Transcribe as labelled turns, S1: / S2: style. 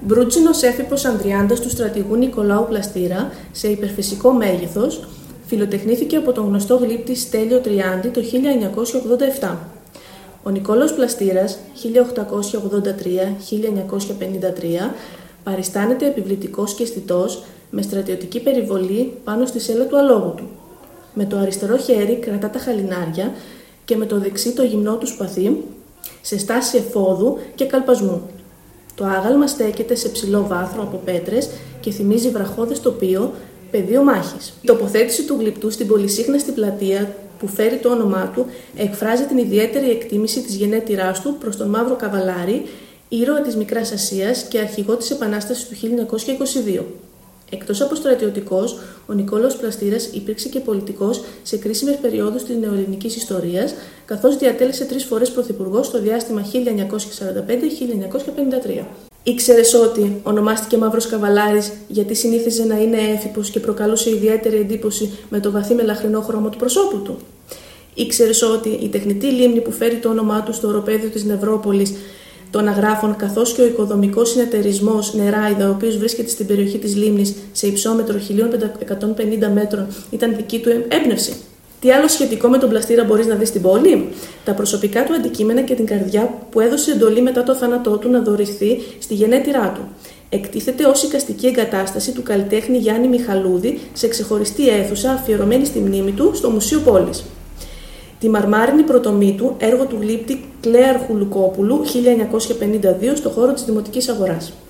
S1: Μπρούτσινος έφυπος Ανδριάντας του στρατηγού Νικολάου Πλαστήρα, σε υπερφυσικό μέγεθος, φιλοτεχνήθηκε από τον γνωστό γλύπτη Στέλιο Τριάντη το 1987. Ο Νικόλαος Πλαστήρας, 1883-1953, παριστάνεται επιβλητικός και αισθητός, με στρατιωτική περιβολή πάνω στη σέλα του αλόγου του. Με το αριστερό χέρι κρατά τα χαλινάρια και με το δεξί το γυμνό του σπαθί, σε στάση εφόδου και καλπασμού. Το άγαλμα στέκεται σε ψηλό βάθρο από πέτρες και θυμίζει βραχώδες τοπίο, πεδίο μάχης. Η τοποθέτηση του γλυπτού στην πολυσύχναστη πλατεία που φέρει το όνομά του εκφράζει την ιδιαίτερη εκτίμηση της γενέτειράς του προς τον Μαύρο Καβαλάρη, ήρωα της Μικράς Ασίας και αρχηγό της Επανάστασης του 1922. Εκτός από στρατιωτικός, ο Νικόλαος Πλαστήρας υπήρξε και πολιτικός σε κρίσιμες περιόδους της νεοελληνικής ιστορίας, καθώς διατέλεσε 3 φορές πρωθυπουργός στο διάστημα 1945-1953. Ήξερες ότι ονομάστηκε Μαύρος Καβαλάρης γιατί συνήθιζε να είναι έφυπος και προκαλούσε ιδιαίτερη εντύπωση με το βαθύ μελαχρινό χρώμα του προσώπου του? Ήξερες ότι η τεχνητή λίμνη που φέρει το όνομά του στο οροπέδιο της Νευρόπολης των Αγράφων, καθώς και ο οικοδομικός συνεταιρισμός Νεράιδα, ο οποίος βρίσκεται στην περιοχή της λίμνης σε υψόμετρο 1150 μέτρων, ήταν δική του έμπνευση? Τι άλλο σχετικό με τον Πλαστήρα μπορείς να δεις στην πόλη? Τα προσωπικά του αντικείμενα και την καρδιά που έδωσε εντολή μετά το θάνατό του να δωρηθεί στη γενέτειρά του. Εκτίθεται ως εικαστική εγκατάσταση του καλλιτέχνη Γιάννη Μιχαλούδη σε ξεχωριστή αίθουσα αφιερωμένη στη μνήμη του στο Μουσείο Πόλης. Τη μαρμάρινη πρωτομή του, έργο του γλύπτη Κλέαρχου Λουκόπουλου, 1952, στο χώρο της Δημοτικής Αγοράς.